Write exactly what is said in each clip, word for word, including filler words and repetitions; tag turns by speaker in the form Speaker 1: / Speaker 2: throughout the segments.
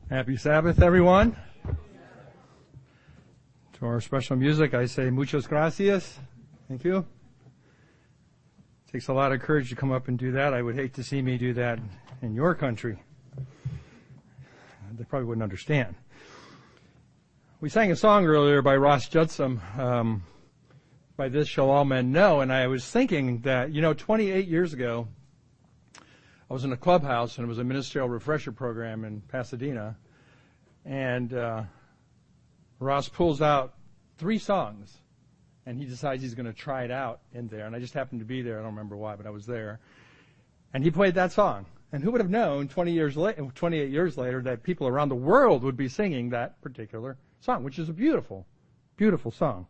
Speaker 1: Happy Sabbath, everyone. To our special music, I say muchas gracias. Thank you. It takes a lot of courage to come up and do that. I would hate to see me do that in your country. They probably wouldn't understand. We sang a song earlier by Ross Judson, um, By This Shall All Men Know, and I was thinking that, you know, twenty-eight years ago, I was in a clubhouse, and it was a ministerial refresher program in Pasadena, and uh, Ross pulls out three songs, and he decides he's going to try it out in there, and I just happened to be there. I don't remember why, but I was there, and he played that song. And who would have known twenty years later, twenty-eight years later, that people around the world would be singing that particular song, which is a beautiful, beautiful song.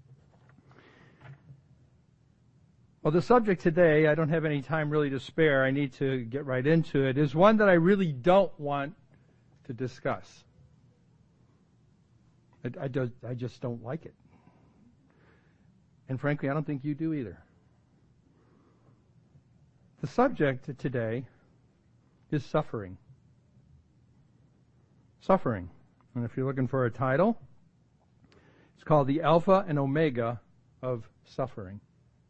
Speaker 1: Well, the subject today, I don't have any time really to spare. I need to get right into it, is one that I really don't want to discuss. I, I, do, I just don't like it. And frankly, I don't think you do either. The subject today is suffering. Suffering. And if you're looking for a title, it's called The Alpha and Omega of Suffering.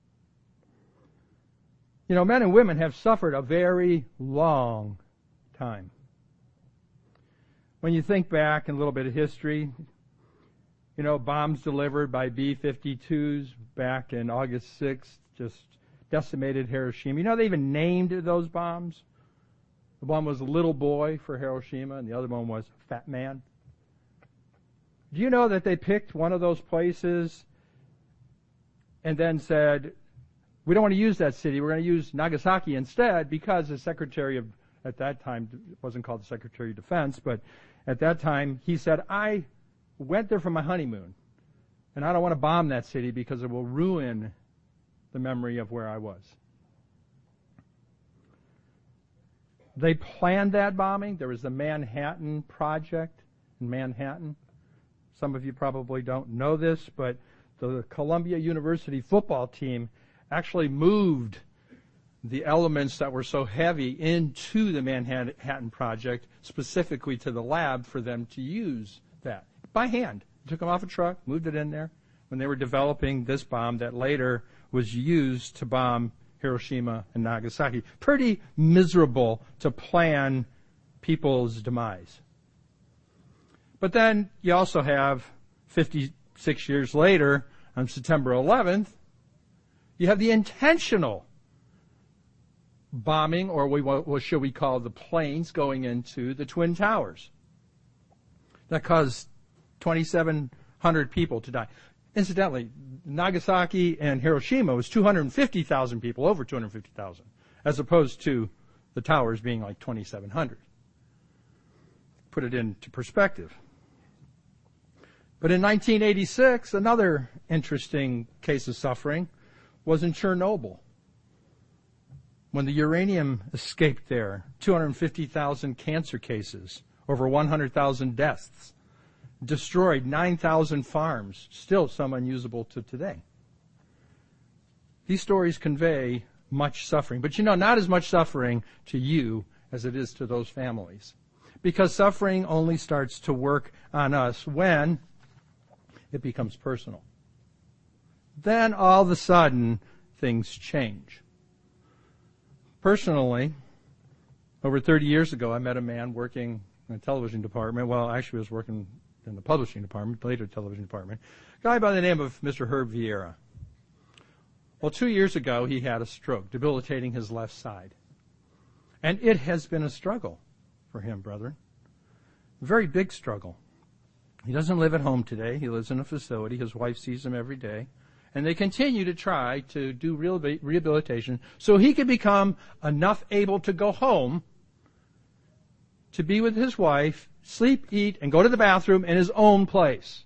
Speaker 1: You know, men and women have suffered a very long time. When you think back in a little bit of history, you know, bombs delivered by B fifty-twos back in August sixth just decimated Hiroshima. You know, they even named those bombs. The one was Little Boy for Hiroshima, and the other one was Fat Man. Do you know that they picked one of those places and then said, we don't want to use that city, we're going to use Nagasaki instead, because the Secretary of, at that time, it wasn't called the Secretary of Defense, but at that time, he said, I went there for my honeymoon, and I don't want to bomb that city because it will ruin the memory of where I was. They planned that bombing. There was the Manhattan Project in Manhattan. Some of you probably don't know this, but the Columbia University football team actually moved the elements that were so heavy into the Manhattan Project, specifically to the lab for them to use that by hand. Took them off a truck, moved it in there when they were developing this bomb that later was used to bomb Hiroshima and Nagasaki. Pretty miserable to plan people's demise. But then you also have fifty-six years later, on September eleventh, you have the intentional bombing, or we, what should we call the planes going into the Twin Towers. That caused twenty-seven hundred people to die. Incidentally, Nagasaki and Hiroshima was two hundred fifty thousand people, over two hundred fifty thousand, as opposed to the towers being like twenty-seven hundred. Put it into perspective. But in nineteen eighty-six, another interesting case of suffering was in Chernobyl. When the uranium escaped there, two hundred fifty thousand cancer cases, over one hundred thousand deaths, destroyed nine thousand farms, still some unusable to today. These stories convey much suffering, but you know, not as much suffering to you as it is to those families. Because suffering only starts to work on us when it becomes personal. Then all of a sudden, things change. Personally, over thirty years ago, I met a man working in the television department. Well, actually, I was working in the publishing department, later television department. A guy by the name of Mister Herb Vieira. Well, two years ago, he had a stroke, debilitating his left side. And it has been a struggle for him, brethren. A very big struggle. He doesn't live at home today. He lives in a facility. His wife sees him every day. And they continue to try to do rehabilitation so he can become enough able to go home to be with his wife, sleep, eat, and go to the bathroom in his own place.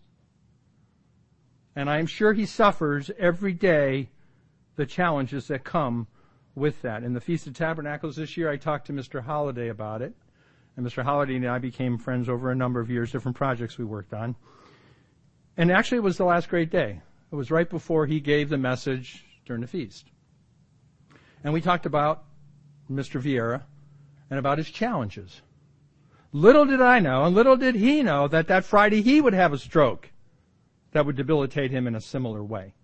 Speaker 1: And I'm sure he suffers every day the challenges that come with that. In the Feast of Tabernacles this year, I talked to Mister Holliday about it. And Mister Holliday and I became friends over a number of years, different projects we worked on. And actually, it was the last great day. It was right before he gave the message during the feast. And we talked about Mister Vieira and about his challenges. Little did I know, and little did he know, that that Friday he would have a stroke that would debilitate him in a similar way.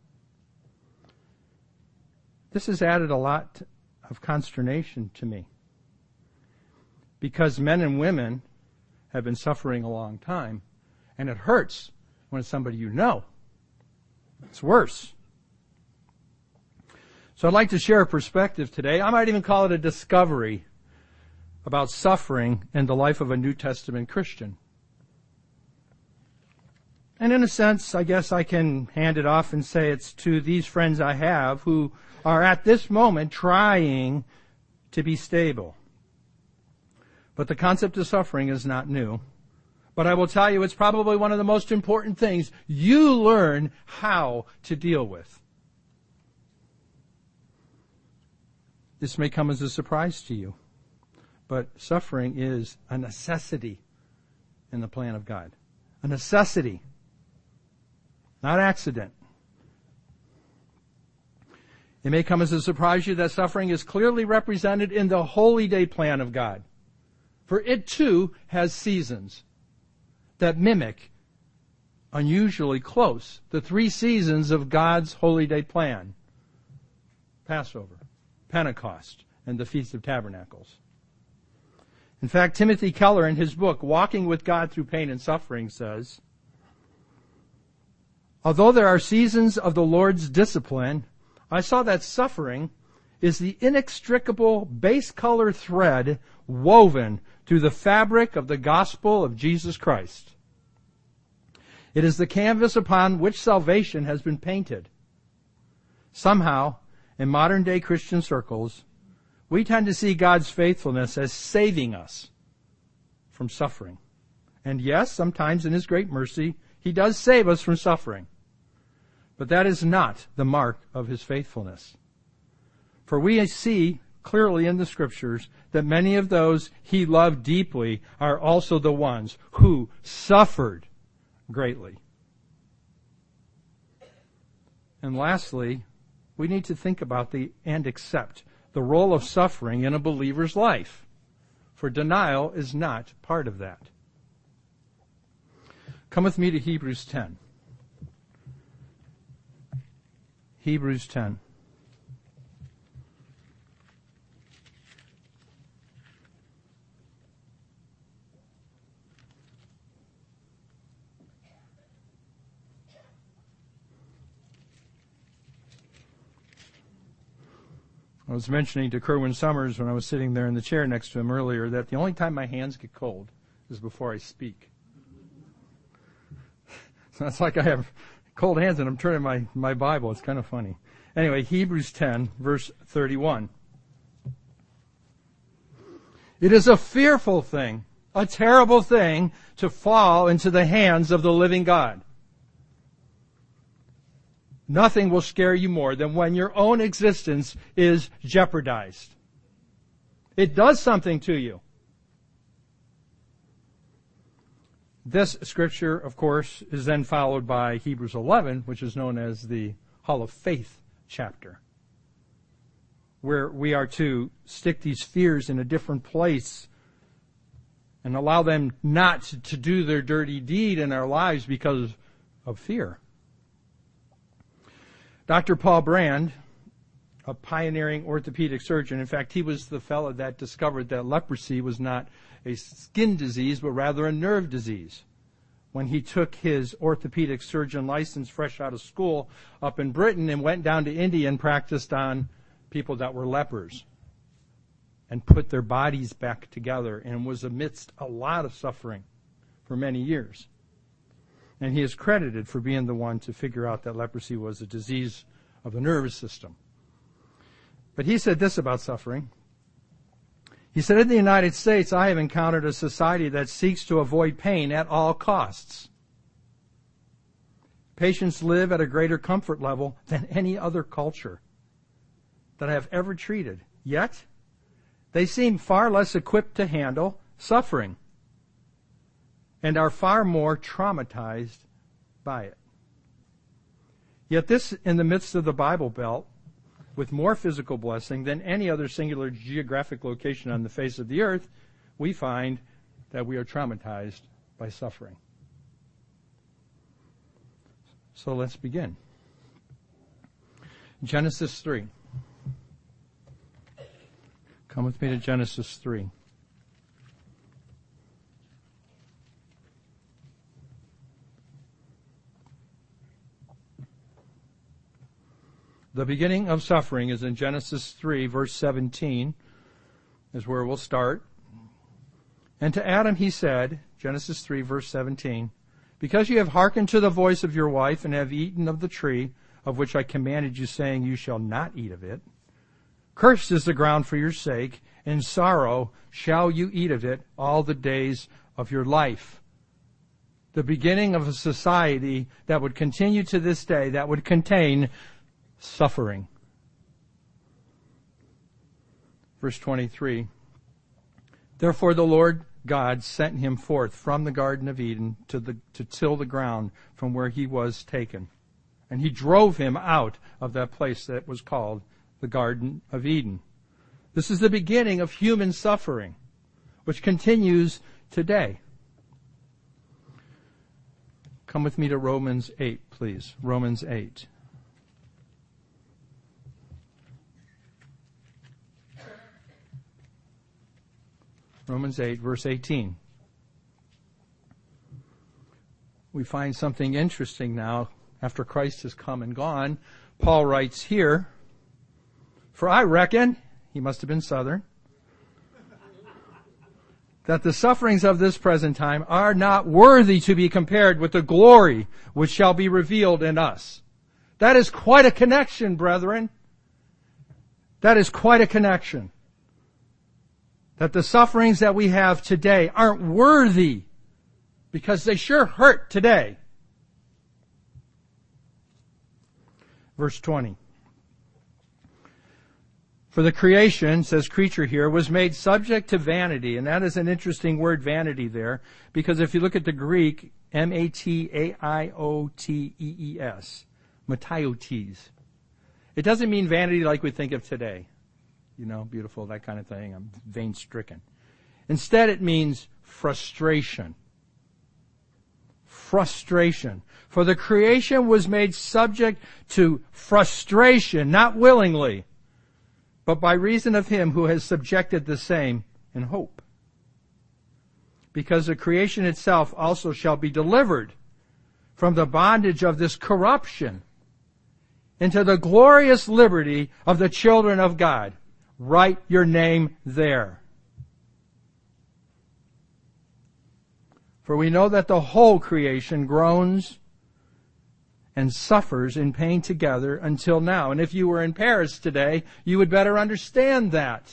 Speaker 1: This has added a lot of consternation to me, because men and women have been suffering a long time, and it hurts when it's somebody you know. It's worse. So I'd like to share a perspective today. I might even call it a discovery about suffering in the life of a New Testament Christian. And in a sense, I guess I can hand it off and say it's to these friends I have who are at this moment trying to be stable. But the concept of suffering is not new. But I will tell you, it's probably one of the most important things you learn how to deal with. This may come as a surprise to you, but suffering is a necessity in the plan of God. A necessity, not accident. It may come as a surprise to you that suffering is clearly represented in the holy day plan of God. For it too has seasons that mimic, unusually close, the three seasons of God's holy day plan. Passover, Pentecost, and the Feast of Tabernacles. In fact, Timothy Keller in his book, Walking with God Through Pain and Suffering, says, although there are seasons of the Lord's discipline, I saw that suffering is the inextricable base color thread woven through the fabric of the gospel of Jesus Christ. It is the canvas upon which salvation has been painted. Somehow, in modern day Christian circles, we tend to see God's faithfulness as saving us from suffering. And yes, sometimes in His great mercy, He does save us from suffering. But that is not the mark of His faithfulness. For we see clearly in the Scriptures that many of those He loved deeply are also the ones who suffered greatly. And lastly, we need to think about the and accept the role of suffering in a believer's life. For denial is not part of that. Come with me to Hebrews ten. Hebrews ten. I was mentioning to Kerwin Summers when I was sitting there in the chair next to him earlier that the only time my hands get cold is before I speak. So it's like I have cold hands and I'm turning my, my Bible. It's kind of funny. Anyway, Hebrews ten, verse thirty-one. It is a fearful thing, a terrible thing, to fall into the hands of the living God. Nothing will scare you more than when your own existence is jeopardized. It does something to you. This scripture, of course, is then followed by Hebrews eleven, which is known as the Hall of Faith chapter, where we are to stick these fears in a different place and allow them not to do their dirty deed in our lives because of fear. Doctor Paul Brand, a pioneering orthopedic surgeon, in fact, he was the fellow that discovered that leprosy was not a skin disease, but rather a nerve disease. When he took his orthopedic surgeon license fresh out of school up in Britain and went down to India and practiced on people that were lepers and put their bodies back together and was amidst a lot of suffering for many years. And he is credited for being the one to figure out that leprosy was a disease of the nervous system. But he said this about suffering. He said, in the United States, I have encountered a society that seeks to avoid pain at all costs. Patients live at a greater comfort level than any other culture that I have ever treated. Yet, they seem far less equipped to handle suffering and are far more traumatized by it. Yet this, in the midst of the Bible Belt, with more physical blessing than any other singular geographic location on the face of the earth, we find that we are traumatized by suffering. So let's begin. Genesis three. Come with me to Genesis three. The beginning of suffering is in Genesis three, verse seventeen, is where we'll start. And to Adam he said, Genesis three, verse seventeen, because you have hearkened to the voice of your wife and have eaten of the tree of which I commanded you, saying, you shall not eat of it. Cursed is the ground for your sake, in sorrow shall you eat of it all the days of your life. The beginning of a society that would continue to this day, that would contain suffering. Verse twenty-three, therefore the Lord God sent him forth from the Garden of Eden to, the, to till the ground from where he was taken. And he drove him out of that place that was called the Garden of Eden. This is the beginning of human suffering, which continues today. Come with me to Romans eight, please. Romans eight. Romans eight, verse eighteen. We find something interesting now after Christ has come and gone. Paul writes here, for I reckon, he must have been Southern, that the sufferings of this present time are not worthy to be compared with the glory which shall be revealed in us. That is quite a connection, brethren. That is quite a connection. That the sufferings that we have today aren't worthy, because they sure hurt today. Verse twenty. For the creation, says creature here, was made subject to vanity. And that is an interesting word, vanity, there. Because if you look at the Greek, M A T A I O T E E S, matiotes. It doesn't mean vanity like we think of today. You know, beautiful, that kind of thing. I'm vain-stricken. Instead, it means frustration. Frustration. For the creation was made subject to frustration, not willingly, but by reason of him who has subjected the same in hope. Because the creation itself also shall be delivered from the bondage of this corruption into the glorious liberty of the children of God. Write your name there. For we know that the whole creation groans and suffers in pain together until now. And if you were in Paris today, you would better understand that.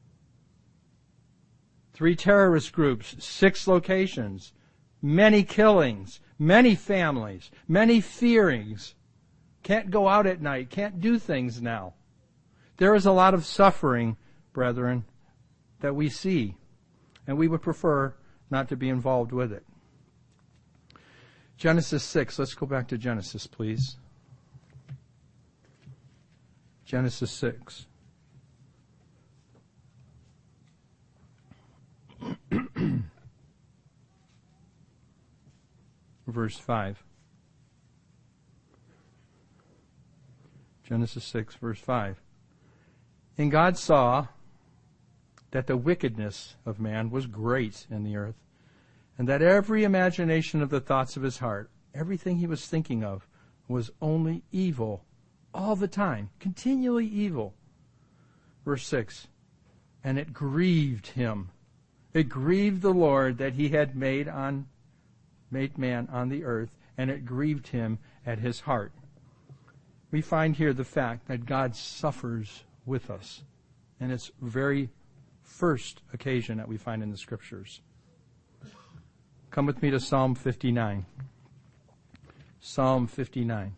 Speaker 1: Three terrorist groups, six locations, many killings, many families, many fearings. Can't go out at night, can't do things now. There is a lot of suffering, brethren, that we see, and we would prefer not to be involved with it. Genesis six, let's go back to Genesis, please. Genesis six. Verse five. Genesis six, verse five. And God saw that the wickedness of man was great in the earth, and that every imagination of the thoughts of his heart, everything he was thinking of, was only evil all the time, continually evil. Verse six, and it grieved him. It grieved the Lord that he had made on made man on the earth, and it grieved him at his heart. We find here the fact that God suffers with us. And it's very first occasion that we find in the Scriptures. Come with me to Psalm fifty-nine. Psalm fifty-nine.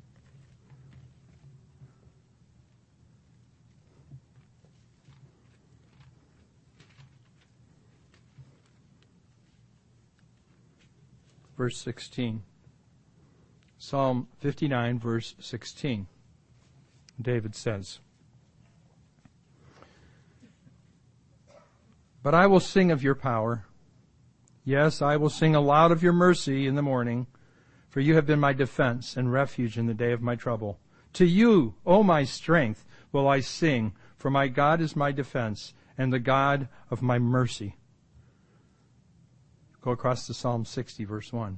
Speaker 1: Verse sixteen. Psalm fifty-nine, verse sixteen. David says, but I will sing of your power. Yes, I will sing aloud of your mercy in the morning, for you have been my defense and refuge in the day of my trouble. To you, O my strength, will I sing, for my God is my defense and the God of my mercy. Go across to Psalm sixty, verse one.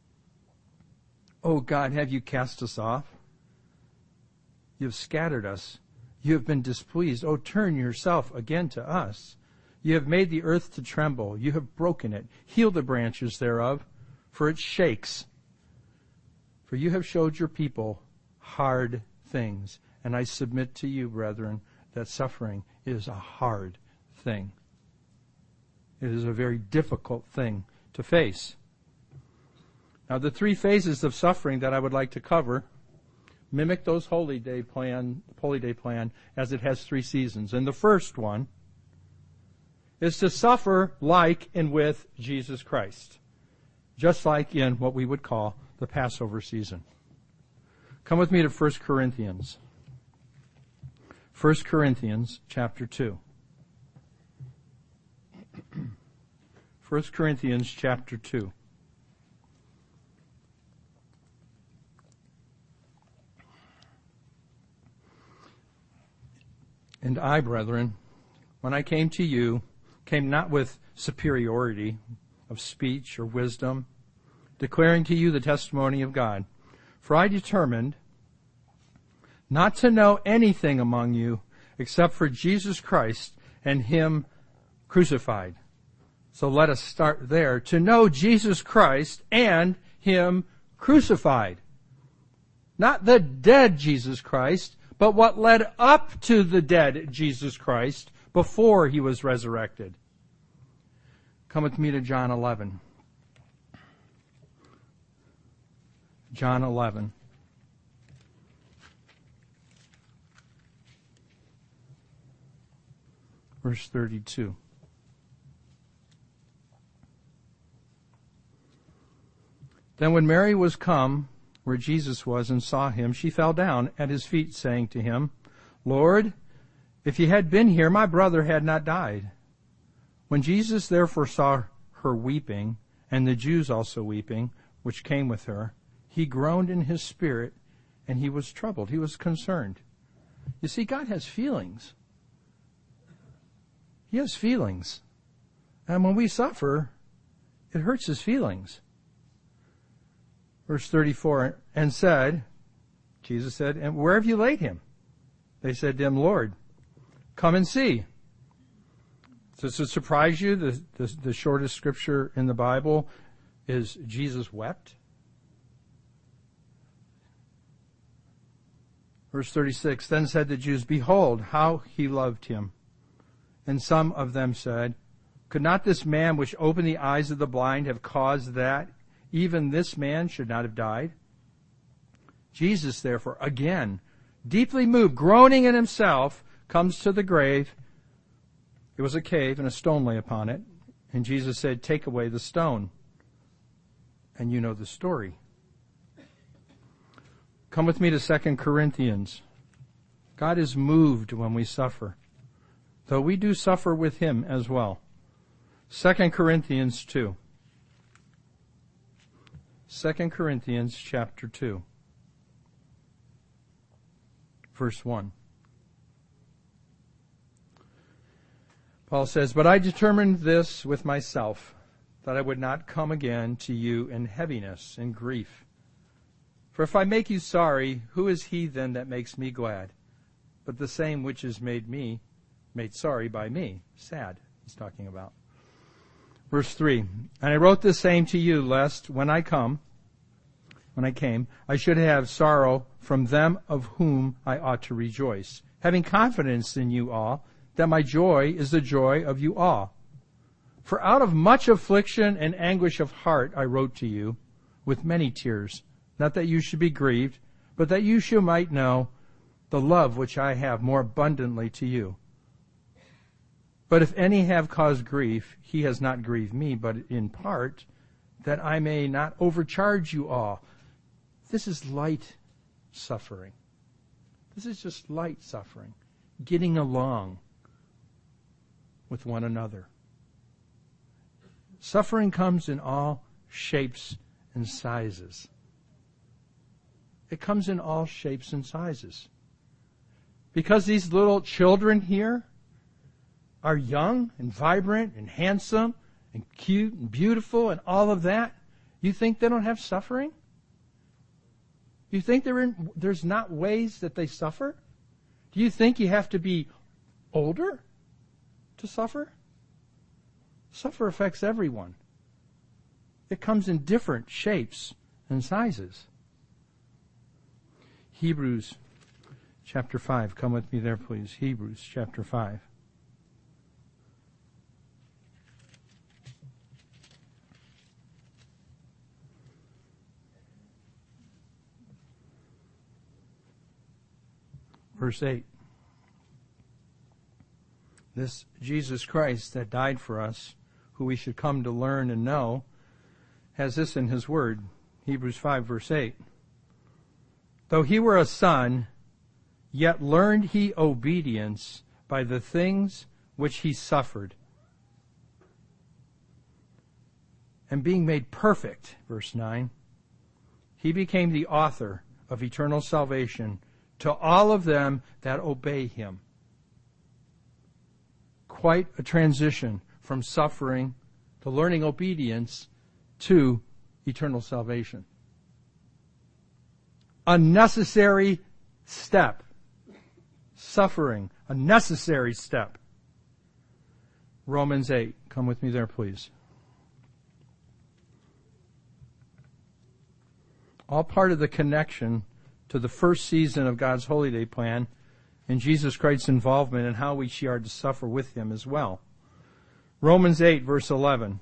Speaker 1: O God, have you cast us off? You have scattered us. You have been displeased. O turn yourself again to us. You have made the earth to tremble. You have broken it. Heal the branches thereof, for it shakes. For you have showed your people hard things. And I submit to you, brethren, that suffering is a hard thing. It is a very difficult thing to face. Now, the three phases of suffering that I would like to cover mimic those holy day plan, holy day plan, as it has three seasons. And the first one is to suffer like and with Jesus Christ, just like in what we would call the Passover season. Come with me to First Corinthians. First Corinthians chapter two. First Corinthians chapter two. And I, brethren, when I came to you, came not with superiority of speech or wisdom, declaring to you the testimony of God. For I determined not to know anything among you except for Jesus Christ and Him crucified. So let us start there. To know Jesus Christ and Him crucified. Not the dead Jesus Christ, but what led up to the dead Jesus Christ before He was resurrected. Come with me to John eleven. John eleven. Verse thirty-two. Then when Mary was come where Jesus was and saw Him, she fell down at His feet, saying to Him, Lord, if you had been here, my brother had not died. When Jesus therefore saw her weeping, and the Jews also weeping, which came with her, He groaned in His spirit, and He was troubled. He was concerned. You see, God has feelings. He has feelings. And when we suffer, it hurts His feelings. Verse thirty-four, and said, Jesus said, and where have you laid Him? They said to Him, Lord, come and see. Does it surprise you the, the, the shortest scripture in the Bible is Jesus wept? Verse thirty-six, then said the Jews, behold, how He loved Him. And some of them said, could not this man which opened the eyes of the blind have caused that even this man should not have died? Jesus, therefore, again, deeply moved, groaning in Himself, comes to the grave. It was a cave, and a stone lay upon it. And Jesus said, take away the stone. And you know the story. Come with me to Second Corinthians. God is moved when we suffer, though we do suffer with Him as well. Second Corinthians two. Second Corinthians chapter two. Verse one. Paul says, but I determined this with myself, that I would not come again to you in heaviness and grief. For if I make you sorry, who is He then that makes me glad? But the same which is made me, made sorry by me. Sad, he's talking about. Verse three, and I wrote this saying to you, lest when I come, when I came, I should have sorrow from them of whom I ought to rejoice, having confidence in you all, that my joy is the joy of you all. For out of much affliction and anguish of heart I wrote to you with many tears, not that you should be grieved, but that you should might know the love which I have more abundantly to you. But if any have caused grief, he has not grieved me, but in part, that I may not overcharge you all. This is light suffering. This is just light suffering, getting along with one another. Suffering comes in all shapes and sizes. It comes in all shapes and sizes. Because these little children here are young and vibrant and handsome and cute and beautiful and all of that, you think they don't have suffering? You think they're in, there's not ways that they suffer? Do you think you have to be older to suffer? Suffer affects everyone. It comes in different shapes and sizes. Hebrews chapter five. Come with me there, please. Hebrews chapter five. Verse eight. This Jesus Christ that died for us, who we should come to learn and know, has this in his word. Hebrews five verse eight. Though he were a son, yet learned he obedience by the things which he suffered. And being made perfect, verse nine, he became the author of eternal salvation to all of them that obey him. Quite a transition from suffering to learning obedience to eternal salvation. A necessary step. Suffering, a necessary step. Romans eight. Come with me there, please. All part of the connection to the first season of God's Holy Day plan and Jesus Christ's involvement in how we are to suffer with him as well. Romans eight, verse eleven.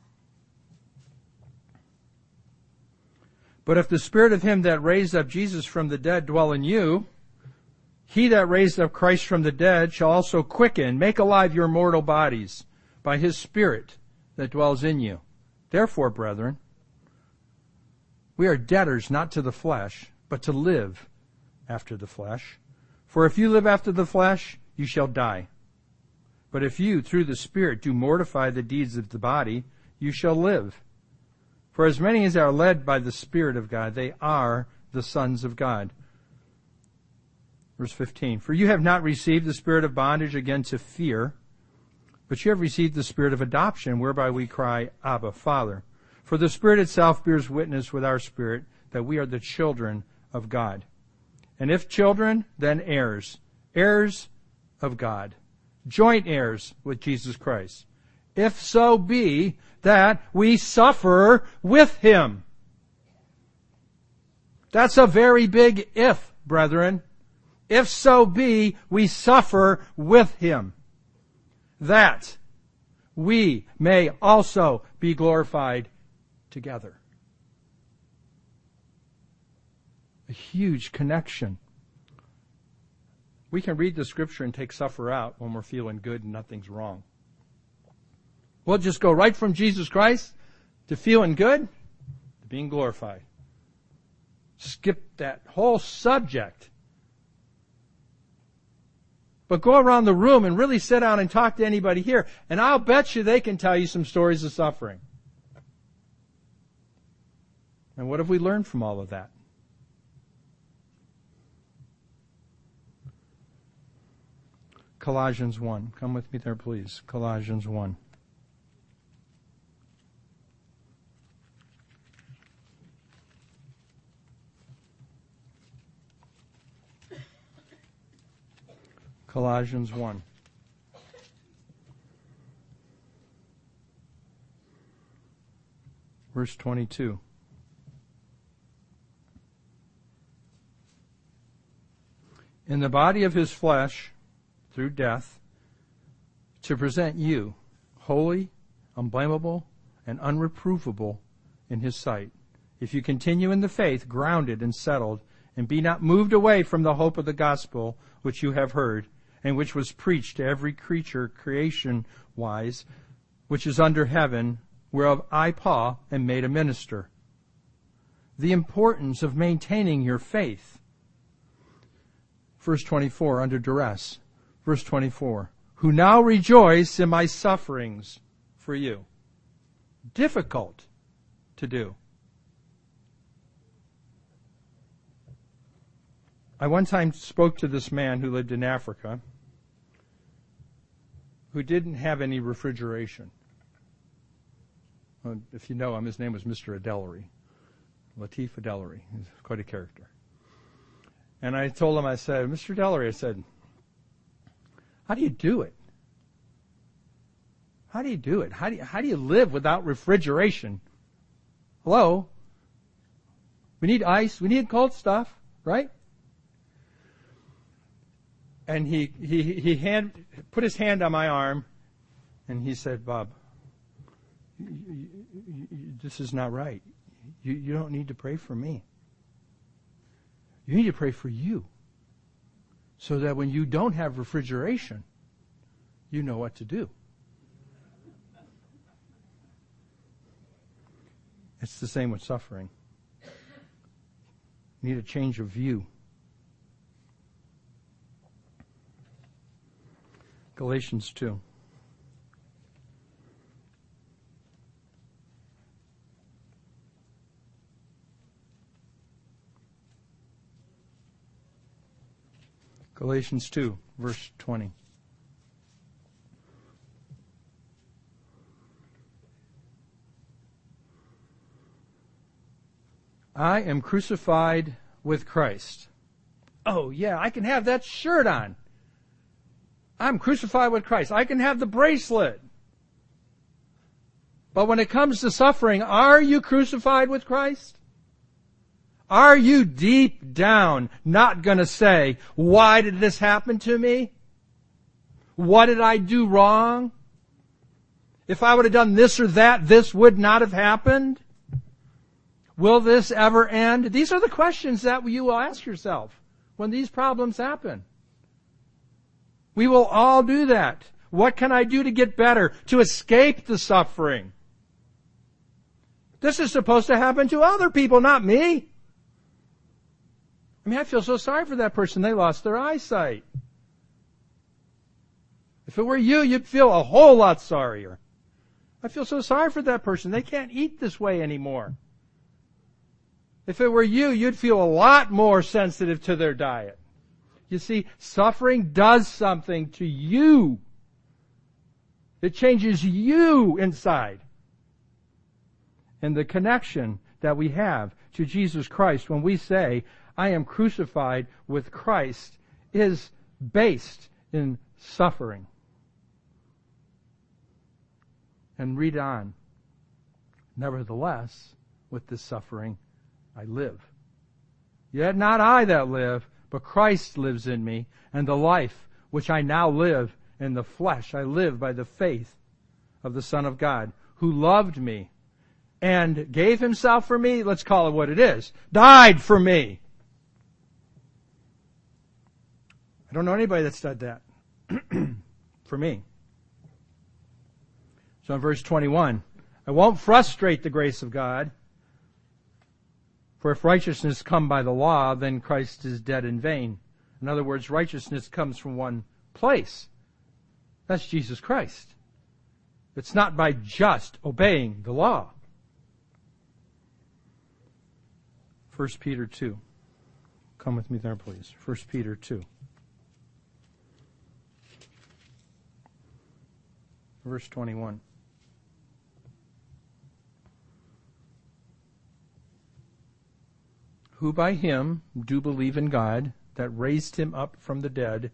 Speaker 1: But if the Spirit of him that raised up Jesus from the dead dwell in you, he that raised up Christ from the dead shall also quicken, make alive your mortal bodies by his Spirit that dwells in you. Therefore, brethren, we are debtors not to the flesh, but to live after the flesh. For if you live after the flesh, you shall die. But if you, through the Spirit, do mortify the deeds of the body, you shall live. For as many as are led by the Spirit of God, they are the sons of God. Verse fifteen. For you have not received the spirit of bondage again to fear, but you have received the Spirit of adoption, whereby we cry, Abba, Father. For the Spirit itself bears witness with our spirit that we are the children of God. And if children, then heirs, heirs of God, joint heirs with Jesus Christ. If so be that we suffer with him. That's a very big if, brethren. If so be we suffer with him, that we may also be glorified together. A huge connection. We can read the scripture and take suffer out when we're feeling good and nothing's wrong. We'll just go right from Jesus Christ to feeling good to being glorified. Skip that whole subject. But go around the room and really sit down and talk to anybody here, and I'll bet you they can tell you some stories of suffering. And what have we learned from all of that? Colossians one. Come with me there, please. Colossians one. Colossians one. Verse twenty-two. In the body of his flesh, through death, to present you holy, unblameable, and unreprovable in his sight. If you continue in the faith, grounded and settled, and be not moved away from the hope of the gospel which you have heard, and which was preached to every creature creation-wise, which is under heaven, whereof I, Paul, am made a minister. The importance of maintaining your faith. Verse twenty-four, under duress. Verse twenty-four, who now rejoice in my sufferings for you. difficult to do. I one time spoke to this man who lived in Africa who didn't have any refrigeration. Well, if you know him, his name was Mister Adellery, Latif Adellery. He's quite a character. And I told him, I said, Mister Adellery, I said, how do you do it? How do you do it? How do you, how do you live without refrigeration? Hello? We need ice. We need cold stuff, right? And he, he, he hand, put his hand on my arm, and he said, Bob, you, you, you, this is not right. You, you don't need to pray for me. You need to pray for you. So that when you don't have refrigeration, you know what to do. It's the same with suffering. You need a change of view. Galatians two. Galatians two, verse twenty. I am crucified with Christ. Oh, yeah, I can have that shirt on. I'm crucified with Christ. I can have the bracelet. But when it comes to suffering, are you crucified with Christ? Are you deep down not going to say, why did this happen to me? What did I do wrong? If I would have done this or that, this would not have happened? Will this ever end? These are the questions that you will ask yourself when these problems happen. We will all do that. What can I do to get better, to escape the suffering? This is supposed to happen to other people, not me. I mean, I feel so sorry for that person. They lost their eyesight. If it were you, you'd feel a whole lot sorrier. I feel so sorry for that person. They can't eat this way anymore. If it were you, you'd feel a lot more sensitive to their diet. You see, suffering does something to you. It changes you inside. And the connection that we have to Jesus Christ when we say, I am crucified with Christ, is based in suffering. And read on. Nevertheless, with this suffering, I live. Yet not I that live, but Christ lives in me, and the life which I now live in the flesh, I live by the faith of the Son of God, who loved me and gave himself for me. Let's call it what it is. Died for me. I don't know anybody that's done that for me. So in verse twenty-one, I won't frustrate the grace of God. For if righteousness come by the law, then Christ is dead in vain. In other words, righteousness comes from one place. That's Jesus Christ. It's not by just obeying the law. First Peter two. Come with me there, please. First Peter two. Verse twenty-one. Who by him do believe in God, that raised him up from the dead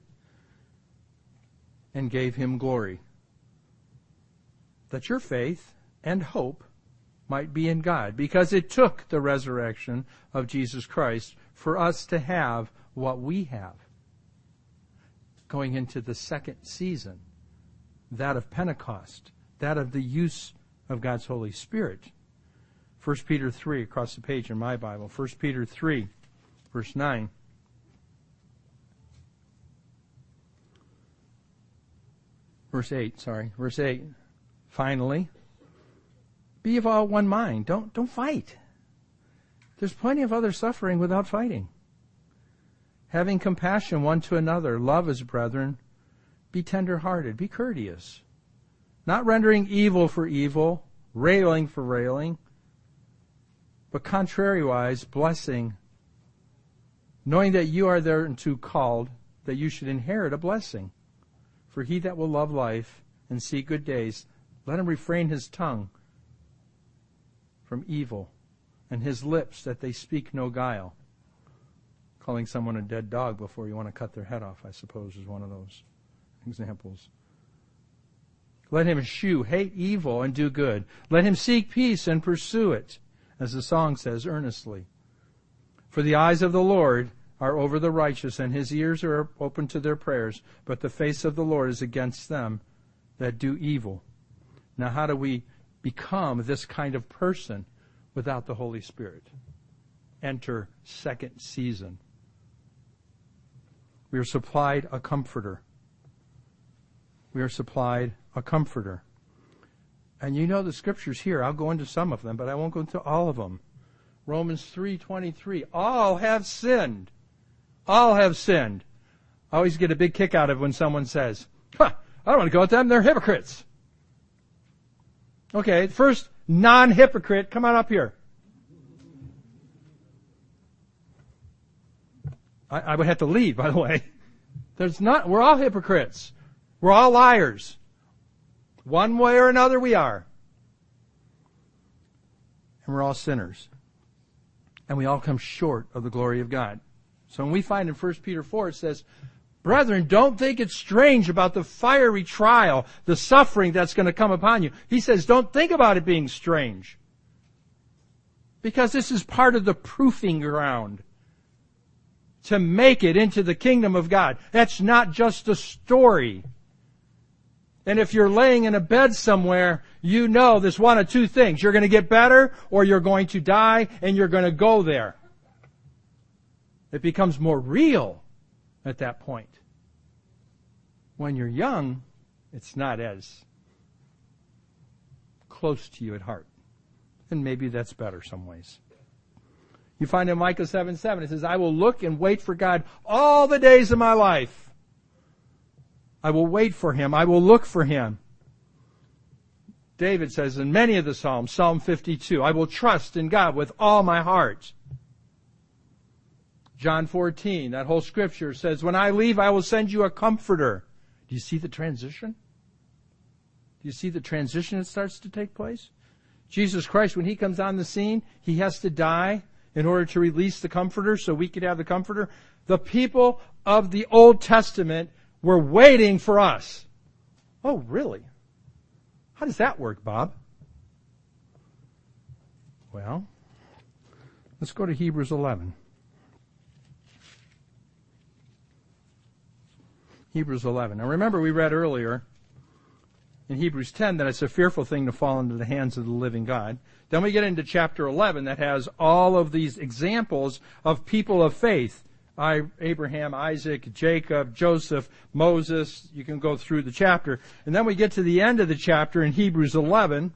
Speaker 1: and gave him glory, that your faith and hope might be in God, because it took the resurrection of Jesus Christ for us to have what we have. Going into the second season, that of Pentecost, that of the use of God's Holy Spirit. First Peter three, across the page in my Bible. First Peter three, verse nine. Verse eight, sorry. Verse eight. Finally, be of all one mind. Don't, don't fight. There's plenty of other suffering without fighting. Having compassion one to another, love as brethren, be tender-hearted, be courteous, not rendering evil for evil, railing for railing, but contrariwise, blessing, knowing that you are thereunto called, that you should inherit a blessing. For he that will love life and see good days, let him refrain his tongue from evil, and his lips that they speak no guile. Calling someone a dead dog before you want to cut their head off, I suppose, is one of those examples. Let him eschew, hate evil, and do good. Let him seek peace and pursue it, as the song says, earnestly. For the eyes of the Lord are over the righteous, and his ears are open to their prayers, but the face of the Lord is against them that do evil. Now, how do we become this kind of person without the Holy Spirit? Enter second season. We are supplied a comforter. We are supplied a comforter. And you know the scriptures here. I'll go into some of them, but I won't go into all of them. Romans three twenty-three. All have sinned. All have sinned. I always get a big kick out of when someone says, huh, I don't want to go with them. They're hypocrites. Okay, first non-hypocrite, come on up here. I, I would have to leave, by the way. There's not, we're all hypocrites. We're all liars. One way or another we are. And we're all sinners. And we all come short of the glory of God. So when we find in First Peter four, it says, brethren, don't think it's strange about the fiery trial, the suffering that's going to come upon you. He says, don't think about it being strange. Because this is part of the proving ground to make it into the kingdom of God. That's not just a story. And if you're laying in a bed somewhere, you know there's one of two things. You're going to get better or you're going to die and you're going to go there. It becomes more real at that point. When you're young, it's not as close to you at heart. And maybe that's better some ways. You find in Micah seven seven, it says, I will look and wait for God all the days of my life. I will wait for Him. I will look for Him. David says in many of the Psalms, Psalm fifty-two, I will trust in God with all my heart. John fourteen, that whole scripture says, when I leave, I will send you a comforter. Do you see the transition? Do you see the transition that starts to take place? Jesus Christ, when He comes on the scene, He has to die in order to release the comforter so we could have the comforter. The people of the Old Testament were waiting for us. Oh, really? How does that work, Bob? Well, let's go to Hebrews eleven. Hebrews eleven. Now remember we read earlier in Hebrews ten that it's a fearful thing to fall into the hands of the living God. Then we get into chapter eleven that has all of these examples of people of faith. I, Abraham, Isaac, Jacob, Joseph, Moses. You can go through the chapter. And then we get to the end of the chapter in Hebrews eleven.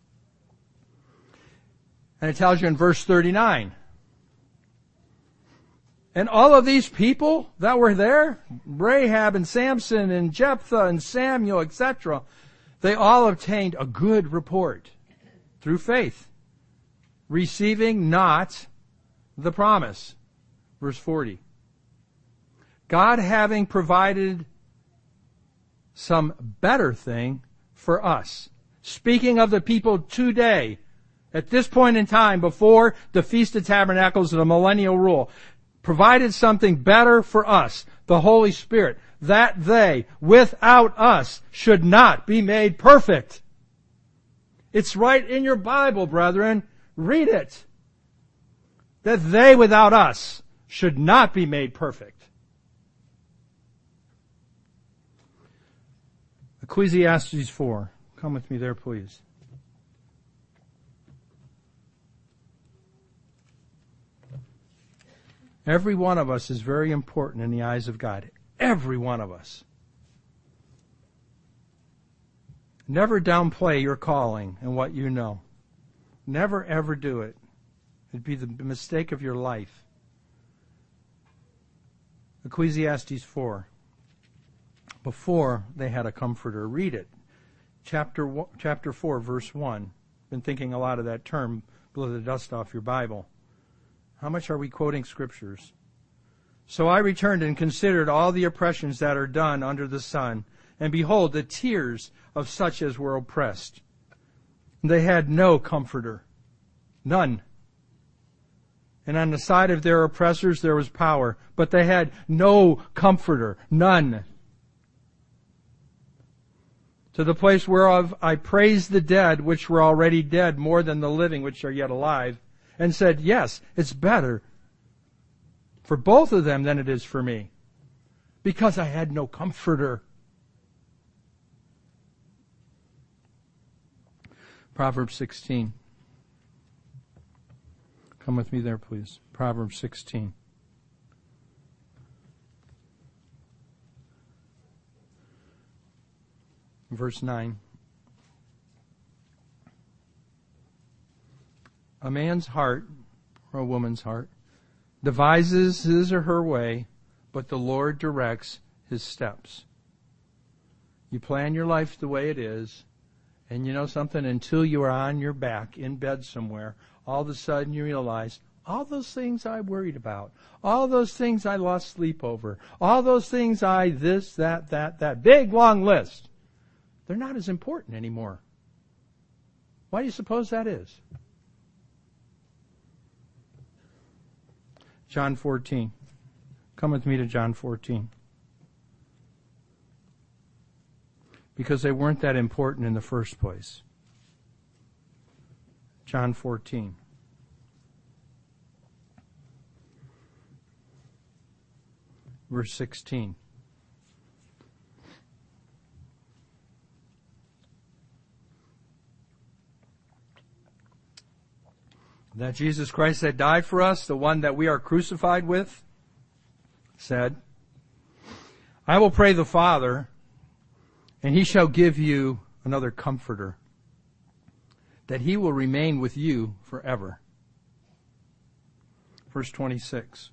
Speaker 1: And it tells you in verse thirty-nine. And all of these people that were there, Rahab and Samson and Jephthah and Samuel, et cetera, they all obtained a good report through faith, receiving not the promise. Verse forty. God having provided some better thing for us. Speaking of the people today, at this point in time, before the Feast of Tabernacles and the millennial rule, provided something better for us, the Holy Spirit, that they, without us, should not be made perfect. It's right in your Bible, brethren. Read it. That they, without us, should not be made perfect. Ecclesiastes four. Come with me there, please. Every one of us is very important in the eyes of God. Every one of us. Never downplay your calling and what you know. Never ever do it. It'd be the mistake of your life. Ecclesiastes four. Before they had a comforter. Read it. Chapter, chapter four, verse one. been thinking a lot of that term, blow the dust off your Bible. How much are we quoting scriptures? So I returned and considered all the oppressions that are done under the sun, and behold, the tears of such as were oppressed. They had no comforter, none. And on the side of their oppressors there was power, but they had no comforter, none. To the place whereof I praised the dead which were already dead more than the living which are yet alive, and said, yes, it's better for both of them than it is for me, because I had no comforter. Proverbs sixteen. Come with me there, please. Proverbs sixteen. Verse nine. A man's heart, or a woman's heart, devises his or her way, but the Lord directs his steps. You plan your life the way it is, and you know something, until you are on your back in bed somewhere, all of a sudden you realize, all those things I worried about, all those things I lost sleep over, all those things I this, that, that, that, big long list, they're not as important anymore. Why do you suppose that is? John fourteen. Come with me to John fourteen. Because they weren't that important in the first place. John fourteen. Verse sixteen. That Jesus Christ that died for us, the one that we are crucified with, said, I will pray the Father, and he shall give you another comforter, that he will remain with you forever. Verse twenty-six.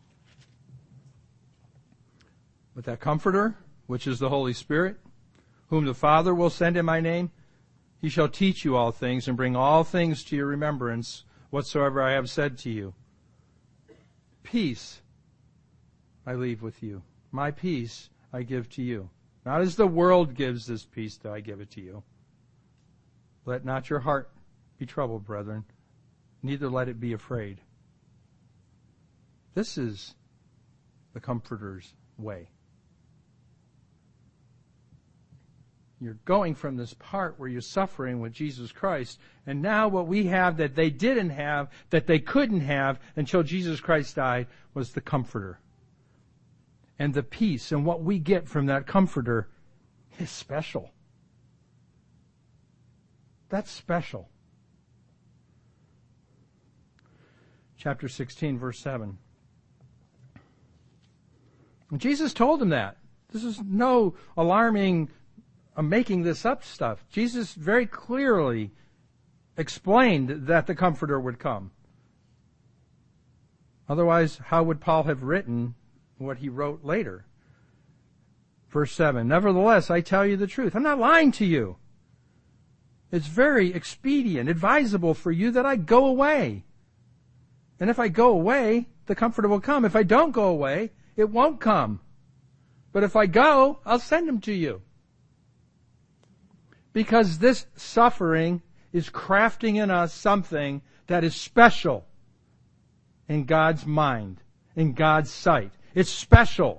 Speaker 1: But that comforter, which is the Holy Spirit, whom the Father will send in my name, he shall teach you all things and bring all things to your remembrance, whatsoever I have said to you. Peace I leave with you. My peace I give to you. Not as the world gives this peace, do I give it to you. Let not your heart be troubled, brethren, neither let it be afraid. This is the Comforter's way. You're going from this part where you're suffering with Jesus Christ, and now what we have that they didn't have, that they couldn't have until Jesus Christ died, was the Comforter. And the peace, and what we get from that Comforter is special. That's special. Chapter sixteen, verse seven. And Jesus told them that. This is no alarming, I'm making this up stuff. Jesus very clearly explained that the Comforter would come. Otherwise, how would Paul have written what he wrote later? Verse seven, nevertheless, I tell you the truth. I'm not lying to you. It's very expedient, advisable for you that I go away. And if I go away, the Comforter will come. If I don't go away, it won't come. But if I go, I'll send him to you. Because this suffering is crafting in us something that is special in God's mind, in God's sight. It's special.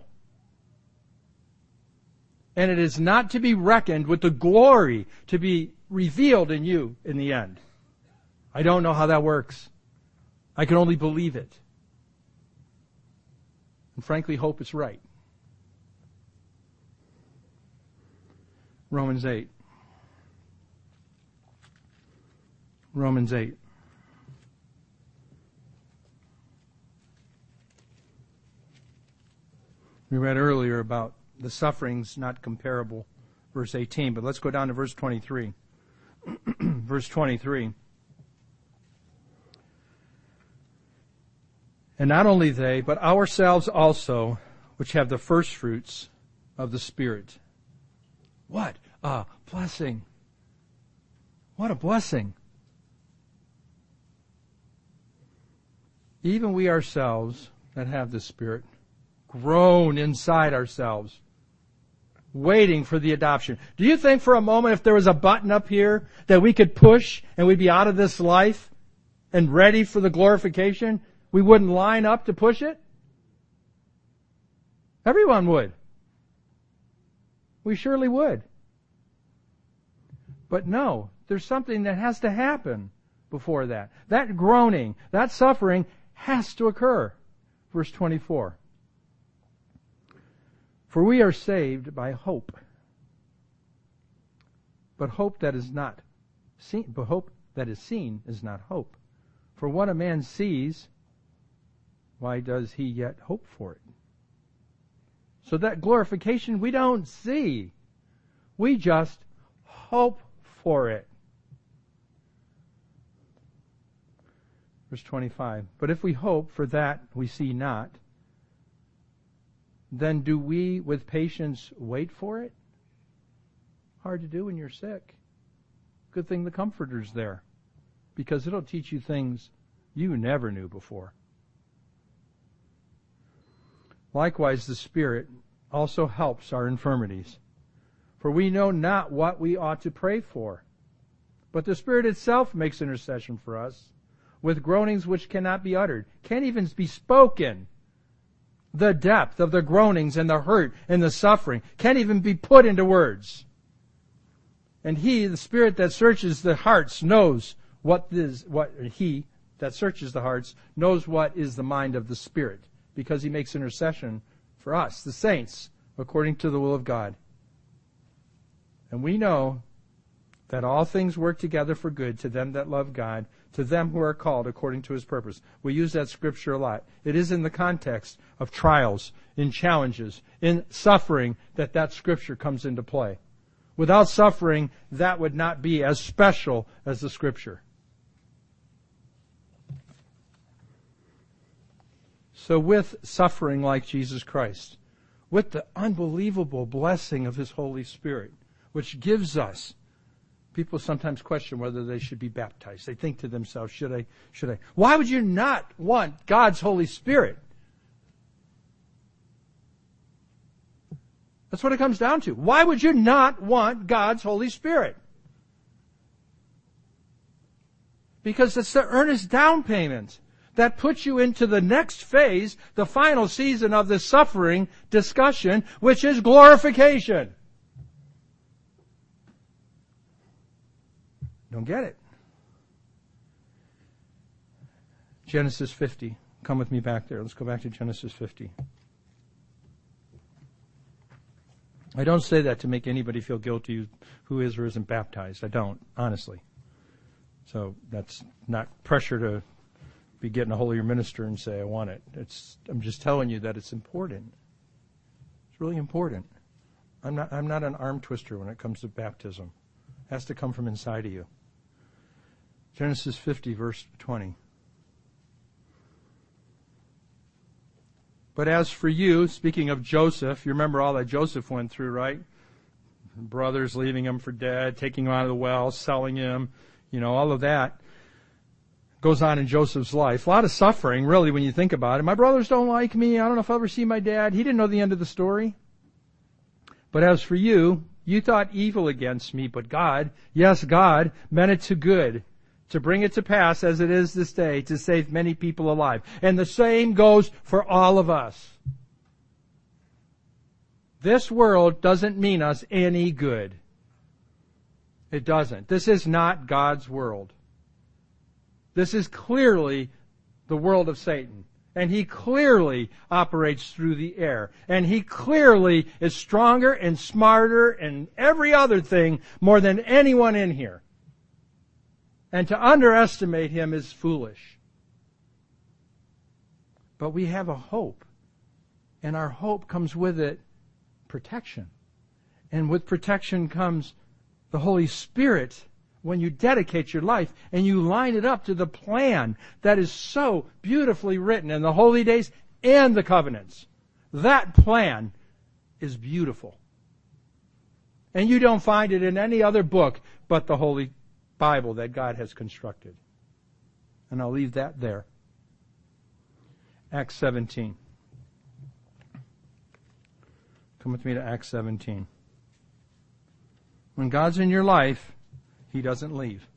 Speaker 1: And it is not to be reckoned with the glory to be revealed in you in the end. I don't know how that works. I can only believe it. And frankly, hope it's right. Romans eight. Romans eight. We read earlier about the sufferings not comparable, verse eighteen, but let's go down to verse twenty-three. Verse twenty-three. And not only they, but ourselves also, which have the first fruits of the Spirit. What a blessing. What a blessing. even we ourselves that have the Spirit groan inside ourselves, waiting for the adoption. Do you think for a moment if there was a button up here that we could push and we'd be out of this life and ready for the glorification, we wouldn't line up to push it? Everyone would. We surely would. But no, there's something that has to happen before that. That groaning, that suffering has to occur. Verse twenty-four. For we are saved by hope. But hope that is not seen, but hope that is seen is not hope. For what a man sees, why does he yet hope for it? So that glorification we don't see. We just hope for it. Verse twenty-five. But if we hope for that we see not, then do we with patience wait for it? Hard to do when you're sick. Good thing the Comforter's there, because it'll teach you things you never knew before. Likewise, the Spirit also helps our infirmities. For we know not what we ought to pray for, but the Spirit itself makes intercession for us with groanings which cannot be uttered, can't even be spoken. The depth of the groanings and the hurt and the suffering can't even be put into words. And He, the Spirit that searches the hearts, knows what is what He that searches the hearts knows what is the mind of the Spirit, because He makes intercession for us, the saints, according to the will of God. And we know that all things work together for good to them that love God, to them who are called according to His purpose. We use that scripture a lot. It is in the context of trials, in challenges, in suffering that that scripture comes into play. Without suffering, that would not be as special as the scripture. So with suffering like Jesus Christ, with the unbelievable blessing of His Holy Spirit, which gives us, people sometimes question whether they should be baptized. They think to themselves, should I, should I? Why would you not want God's Holy Spirit? That's what it comes down to. Why would you not want God's Holy Spirit? Because it's the earnest down payment that puts you into the next phase, the final season of the suffering discussion, which is glorification. Don't get it. Genesis fifty. Come with me back there. Let's go back to Genesis fifty. I don't say that to make anybody feel guilty who is or isn't baptized. I don't, honestly. So that's not pressure to be getting a hold of your minister and say, I want it. It's, I'm just telling you that it's important. It's really important. I'm not, I'm not an arm twister when it comes to baptism. It has to come from inside of you. Genesis fifty, verse twenty. But as for you, speaking of Joseph, you remember all that Joseph went through, right? Brothers leaving him for dead, taking him out of the well, selling him, you know, all of that goes on in Joseph's life. A lot of suffering, really, when you think about it. My brothers don't like me. I don't know if I'll ever see my dad. He didn't know the end of the story. But as for you, you thought evil against me, but God, yes, God, meant it to good, to bring it to pass as it is this day, to save many people alive. And the same goes for all of us. This world doesn't mean us any good. It doesn't. This is not God's world. This is clearly the world of Satan. And he clearly operates through the air. And he clearly is stronger and smarter and every other thing more than anyone in here. And to underestimate him is foolish. But we have a hope. And our hope comes with it protection. And with protection comes the Holy Spirit when you dedicate your life and you line it up to the plan that is so beautifully written in the holy days and the covenants. That plan is beautiful. And you don't find it in any other book but the Holy Bible that God has constructed. And I'll leave that there. Acts seventeen. Come with me to Acts seventeen. When God's in your life, He doesn't leave.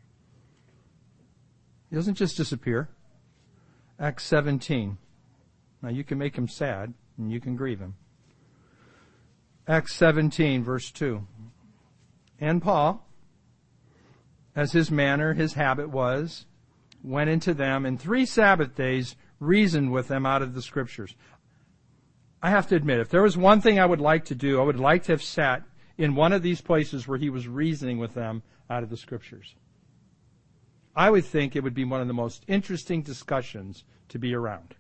Speaker 1: He doesn't just disappear. Acts seventeen. Now you can make Him sad and you can grieve Him. Acts seventeen, verse two. And Paul, as his manner, his habit was, went into them, and three Sabbath days reasoned with them out of the Scriptures. I have to admit, if there was one thing I would like to do, I would like to have sat in one of these places where he was reasoning with them out of the Scriptures. I would think it would be one of the most interesting discussions to be around.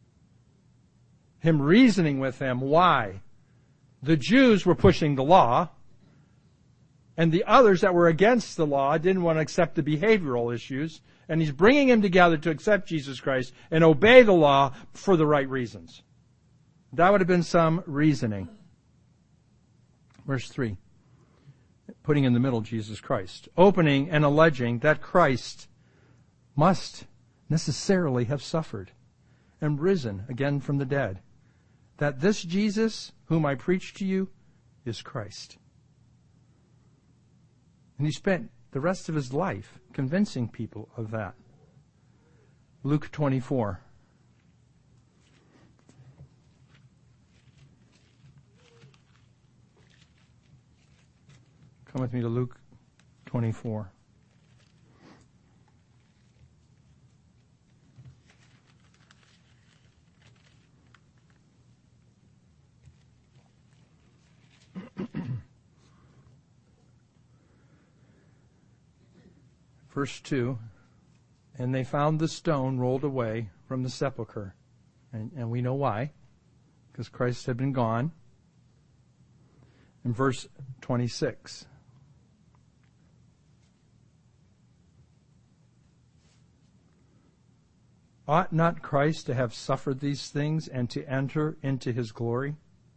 Speaker 1: Him reasoning with them why the Jews were pushing the law, and the others that were against the law didn't want to accept the behavioral issues, and he's bringing them together to accept Jesus Christ and obey the law for the right reasons. That would have been some reasoning. Verse three, putting in the middle Jesus Christ, opening and alleging that Christ must necessarily have suffered and risen again from the dead, that this Jesus whom I preach to you is Christ. And he spent the rest of his life convincing people of that. Luke twenty-four. Come with me to Luke twenty-four. Verse two, and they found the stone rolled away from the sepulchre. And, and we know why, because Christ had been gone. In verse twenty-six, ought not Christ to have suffered these things and to enter into his glory?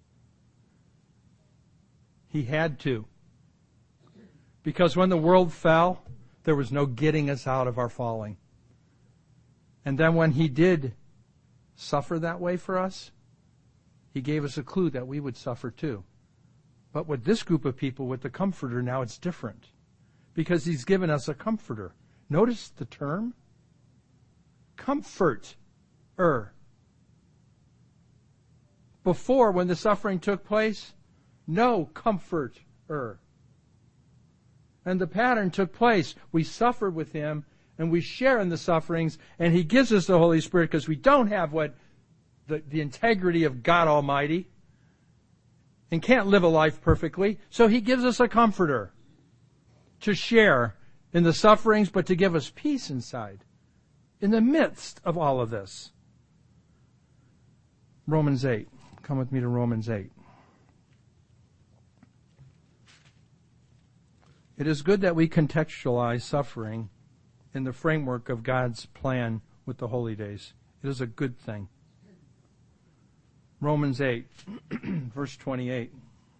Speaker 1: He had to. Because when the world fell, there was no getting us out of our falling. And then when he did suffer that way for us, he gave us a clue that we would suffer too. But with this group of people, with the Comforter, now it's different. Because he's given us a Comforter. Notice the term? Comfort-er. Before, when the suffering took place, no comfort-er. And the pattern took place. We suffered with him, and we share in the sufferings, and he gives us the Holy Spirit because we don't have what the, the integrity of God Almighty and can't live a life perfectly. So he gives us a comforter to share in the sufferings, but to give us peace inside in the midst of all of this. Romans eight. Come with me to Romans eight. It is good that we contextualize suffering in the framework of God's plan with the holy days. It is a good thing. Romans eight, verse twenty-eight.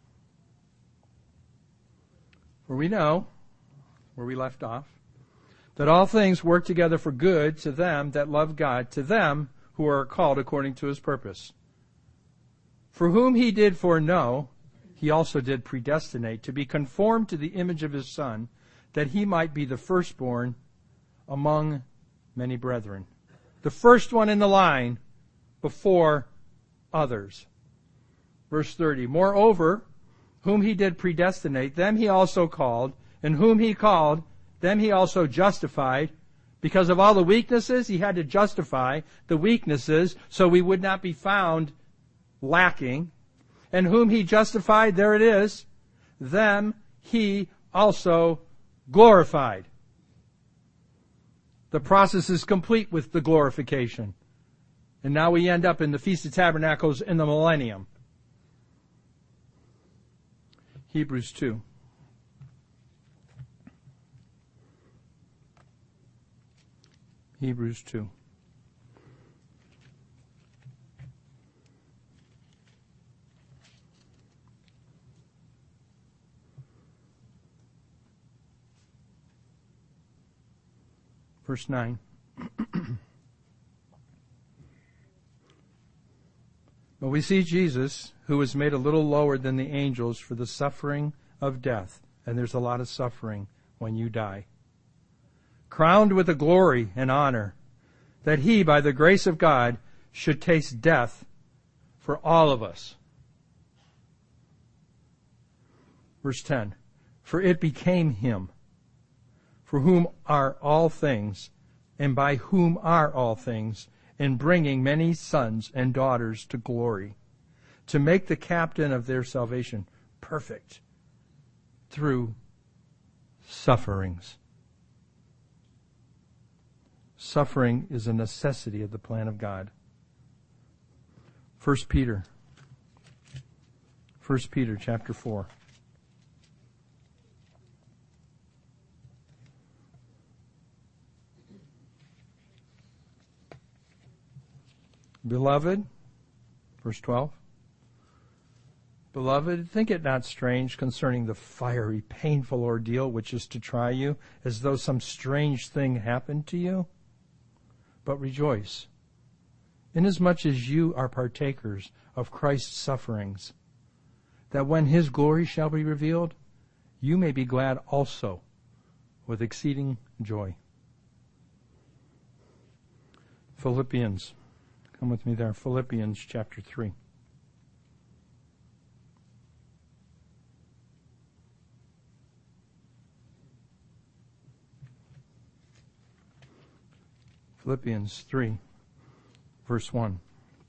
Speaker 1: For we know, where we left off, that all things work together for good to them that love God, to them who are called according to his purpose. For whom he did foreknow, he also did predestinate to be conformed to the image of his Son, that he might be the firstborn among many brethren. The first one in the line before others. Verse thirty, moreover, whom he did predestinate, them he also called, and whom he called, them he also justified. Because of all the weaknesses, he had to justify the weaknesses so we would not be found lacking. And whom he justified, there it is, them he also glorified. The process is complete with the glorification. And now we end up in the Feast of Tabernacles in the millennium. Hebrews two. Hebrews two. Verse nine. But we see Jesus, who was made a little lower than the angels for the suffering of death. And there's a lot of suffering when you die. Crowned with the glory and honor that he, by the grace of God, should taste death for all of us. Verse ten. For it became him, for whom are all things, and by whom are all things, in bringing many sons and daughters to glory, to make the captain of their salvation perfect through sufferings. Suffering is a necessity of the plan of God. First Peter. First Peter chapter four. Beloved, verse twelve. Beloved, think it not strange concerning the fiery, painful ordeal which is to try you, as though some strange thing happened to you. But rejoice, inasmuch as you are partakers of Christ's sufferings, that when his glory shall be revealed, you may be glad also with exceeding joy. Philippians. Come with me there. Philippians chapter three. Philippians three, verse one.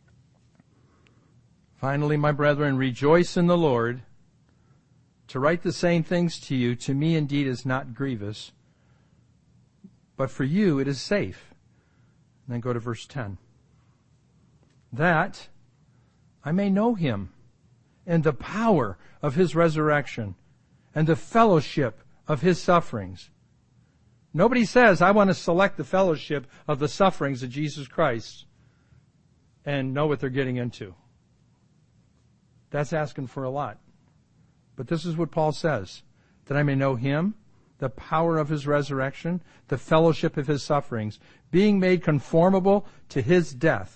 Speaker 1: Finally, my brethren, rejoice in the Lord. To write the same things to you, to me indeed is not grievous, but for you it is safe. And then go to verse ten. That I may know him and the power of his resurrection and the fellowship of his sufferings. Nobody says, I want to select the fellowship of the sufferings of Jesus Christ and know what they're getting into. That's asking for a lot. But this is what Paul says, that I may know him, the power of his resurrection, the fellowship of his sufferings, being made conformable to his death,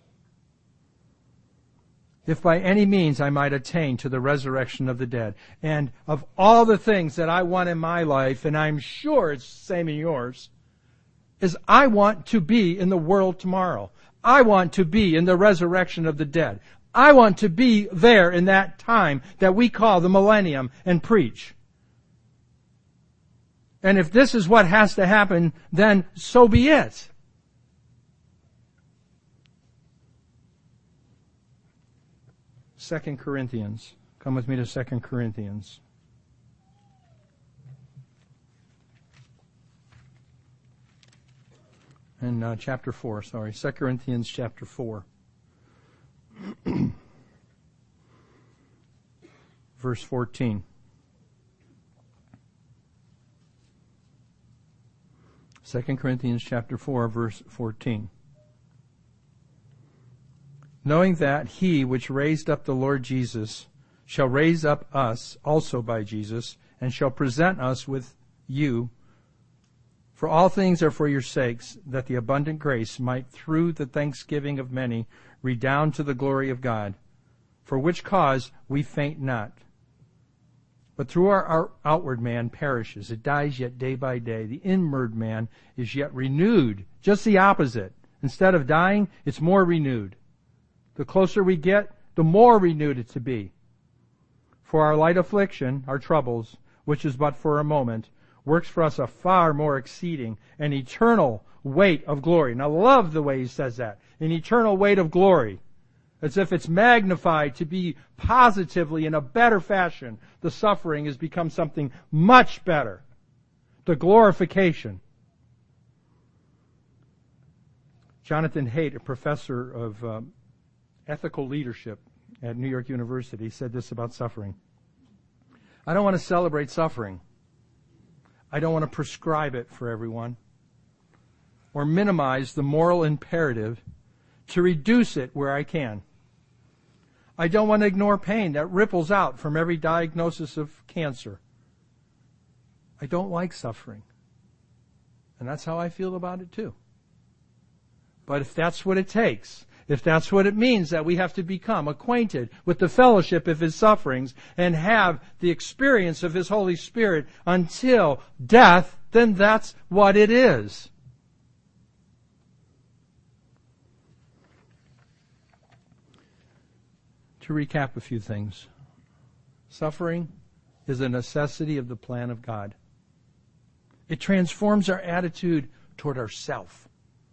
Speaker 1: if by any means I might attain to the resurrection of the dead. And of all the things that I want in my life, and I'm sure it's the same in yours, is I want to be in the world tomorrow. I want to be in the resurrection of the dead. I want to be there in that time that we call the millennium and preach. And if this is what has to happen, then so be it. Second Corinthians. Come with me to Second Corinthians. And uh, chapter four, sorry. Second Corinthians chapter four. Verse fourteen. Second Corinthians chapter four, verse fourteen. Knowing that he which raised up the Lord Jesus shall raise up us also by Jesus, and shall present us with you. For all things are for your sakes, that the abundant grace might through the thanksgiving of many redound to the glory of God. For which cause we faint not. But through our, our outward man perishes. It dies yet day by day. The inward man is yet renewed. Just the opposite. Instead of dying, it's more renewed. The closer we get, the more renewed it's to be. For our light affliction, our troubles, which is but for a moment, works for us a far more exceeding and eternal weight of glory. And I love the way he says that. An eternal weight of glory. As if it's magnified to be positively in a better fashion. The suffering has become something much better. The glorification. Jonathan Haidt, a professor of um, ethical leadership at New York University, said this about suffering. I don't want to celebrate suffering. I don't want to prescribe it for everyone or minimize the moral imperative to reduce it where I can. I don't want to ignore pain that ripples out from every diagnosis of cancer. I don't like suffering. And that's how I feel about it too. But if that's what it takes, if that's what it means, that we have to become acquainted with the fellowship of His sufferings and have the experience of His Holy Spirit until death, then that's what it is. To recap a few things. Suffering is a necessity of the plan of God. It transforms our attitude toward ourself.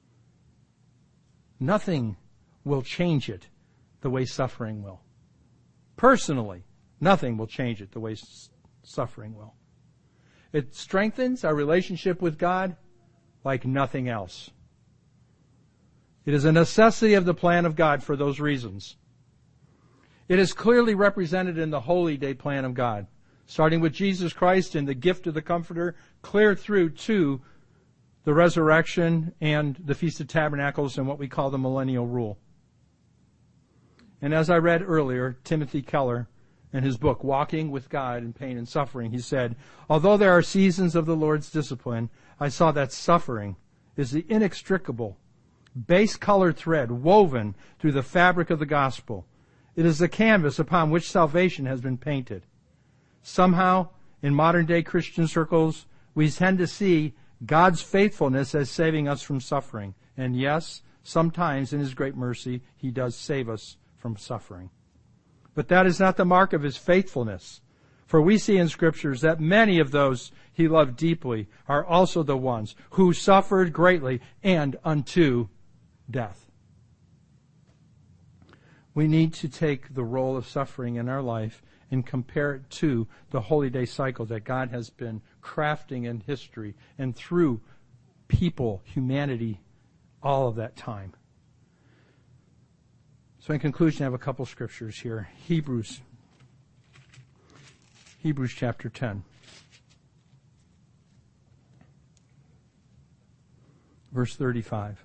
Speaker 1: Nothing will change it the way suffering will. Personally, nothing will change it the way s- suffering will. It strengthens our relationship with God like nothing else. It is a necessity of the plan of God for those reasons. It is clearly represented in the Holy Day plan of God, starting with Jesus Christ and the gift of the Comforter, clear through to the resurrection and the Feast of Tabernacles and what we call the millennial rule. And as I read earlier, Timothy Keller, in his book, Walking with God in Pain and Suffering, he said, although there are seasons of the Lord's discipline, I saw that suffering is the inextricable, base-colored thread woven through the fabric of the gospel. It is the canvas upon which salvation has been painted. Somehow, in modern-day Christian circles, we tend to see God's faithfulness as saving us from suffering. And yes, sometimes in His great mercy, He does save us from suffering. But that is not the mark of His faithfulness. For we see in Scriptures that many of those He loved deeply are also the ones who suffered greatly and unto death. We need to take the role of suffering in our life and compare it to the Holy Day cycle that God has been crafting in history and through people, humanity, all of that time. So in conclusion, I have a couple scriptures here. Hebrews. Hebrews chapter ten. Verse thirty-five.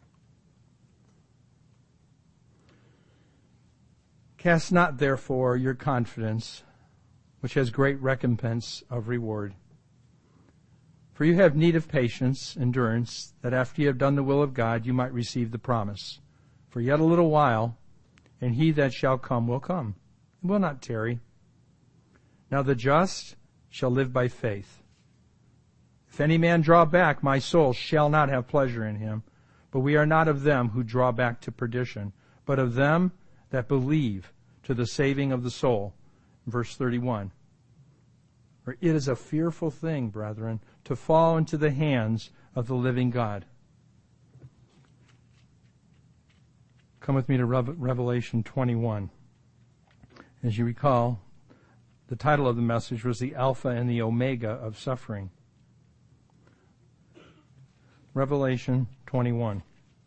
Speaker 1: Cast not therefore your confidence, which has great recompense of reward. For you have need of patience, endurance, that after you have done the will of God, you might receive the promise. For yet a little while, and He that shall come will come, and will not tarry. Now the just shall live by faith. If any man draw back, my soul shall not have pleasure in him. But we are not of them who draw back to perdition, but of them that believe to the saving of the soul. Verse thirty-one. For it is a fearful thing, brethren, to fall into the hands of the living God. Come with me to Revelation twenty-one. As you recall, the title of the message was the Alpha and the Omega of Suffering. Revelation twenty-one.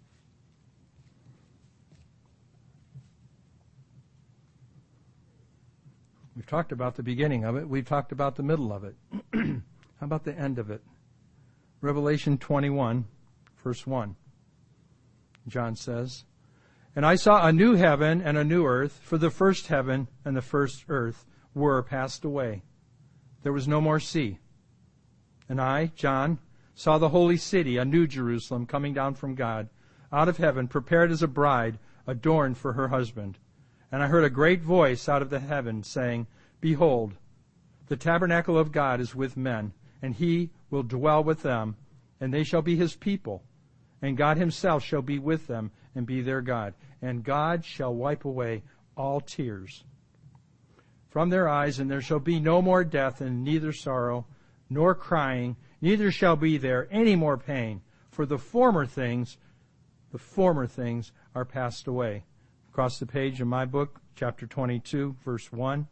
Speaker 1: We've talked about the beginning of it. We've talked about the middle of it. How about the end of it? Revelation twenty-one, verse one. John says, And I saw a new heaven and a new earth, for the first heaven and the first earth were passed away. There was no more sea. And I, John, saw the holy city, a new Jerusalem, coming down from God, out of heaven, prepared as a bride, adorned for her husband. And I heard a great voice out of the heaven saying, Behold, the tabernacle of God is with men, and He will dwell with them, and they shall be His people. And God Himself shall be with them, and be their God. And God shall wipe away all tears from their eyes, and there shall be no more death, and neither sorrow, nor crying, neither shall be there any more pain. For the former things, the former things are passed away. Across the page in my book, chapter twenty-two, verse one.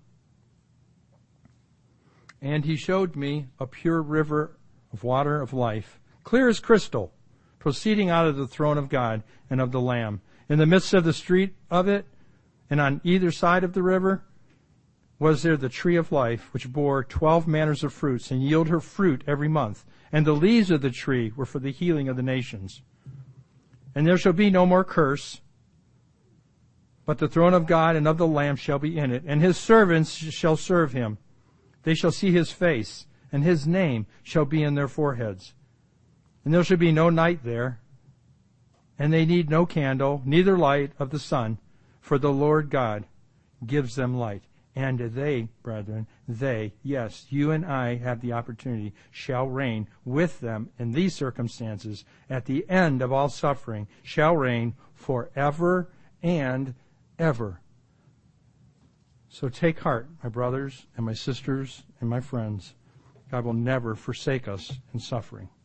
Speaker 1: And He showed me a pure river of water of life, clear as crystal, proceeding out of the throne of God and of the Lamb. In the midst of the street of it, and on either side of the river, was there the tree of life, which bore twelve manners of fruits, and yielded her fruit every month. And the leaves of the tree were for the healing of the nations. And there shall be no more curse, but the throne of God and of the Lamb shall be in it, and His servants shall serve Him. They shall see His face, and His name shall be in their foreheads. And there shall be no night there, and they need no candle, neither light of the sun, for the Lord God gives them light. And they, brethren, they, yes, you and I have the opportunity, shall reign with them in these circumstances at the end of all suffering, shall reign forever and ever. So take heart, my brothers and my sisters and my friends. God will never forsake us in suffering.